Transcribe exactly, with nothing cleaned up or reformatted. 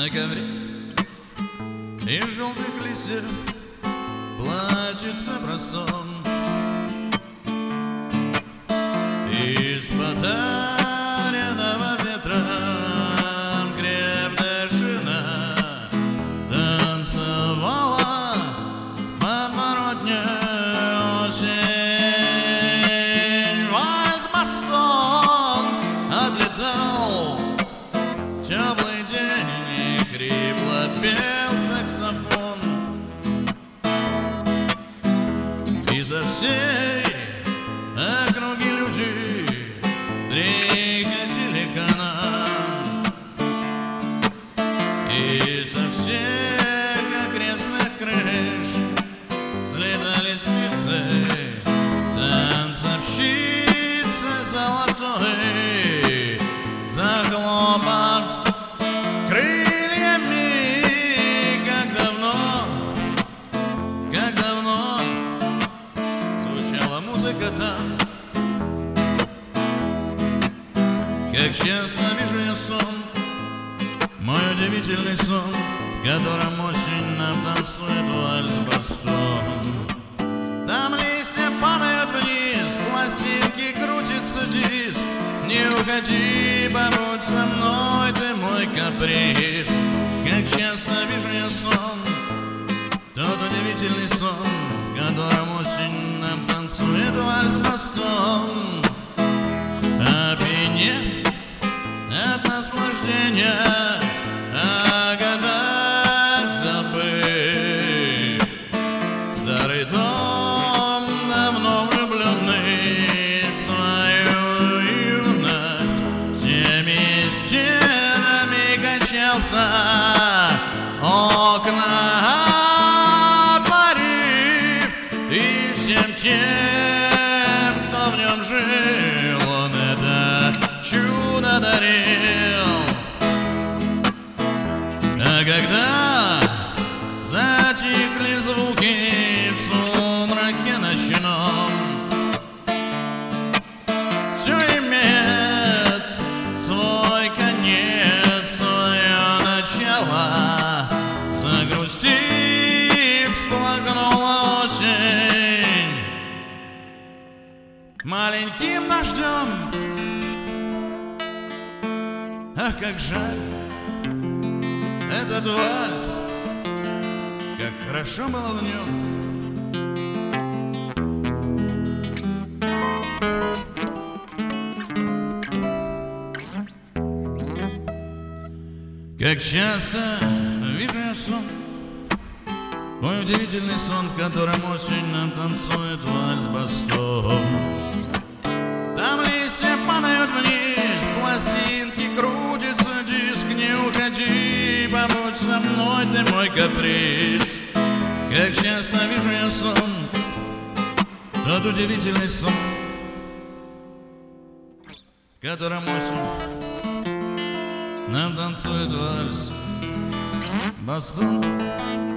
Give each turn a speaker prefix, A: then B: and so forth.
A: на ковре из желтых листьев плачется простом. Из потаренного ветром крепкая жена танцевала в подворотне осень. Вальс-бастон отлетал, теплый день, и хрипло пел саксофон. И за всей округи люди приходили к нам, и со всех окрестных крыш слетались птицы, танцовщицы золотой, захлопав крыльями. Как давно, как давно звучала музыка там. Как часто вижу я сон, мой удивительный сон, в котором осень нам танцует вальс-бастон. Там листья падают вниз, пластинки крутится диск. Не уходи, побудь со мной, ты мой каприз. Как часто вижу я сон, тот удивительный сон, в котором осень нам танцует вальс-бастон. Опьянев от наслаждения, о годах забыв, старый дом, давно влюбленный в свою юность, всеми стенами качался, окна отворив, и всем тем, кто в нем жил, он это чудо дарил. А когда затихли звуки в сумраке ночном, все имеет свой конец, свое начало. Загрустив, всплакнула осень маленьким дождем. Ах, как жаль этот вальс, как хорошо было в нем. Как часто вижу я сон, мой удивительный сон, в котором осень нам танцует вальс-бастон. Там листья падают вниз, пластинки крутится диск. Не уходи, побудь со мной, ты мой каприз. Как часто вижу я сон, тот удивительный сон, в котором осень нам танцует вальс-бастон.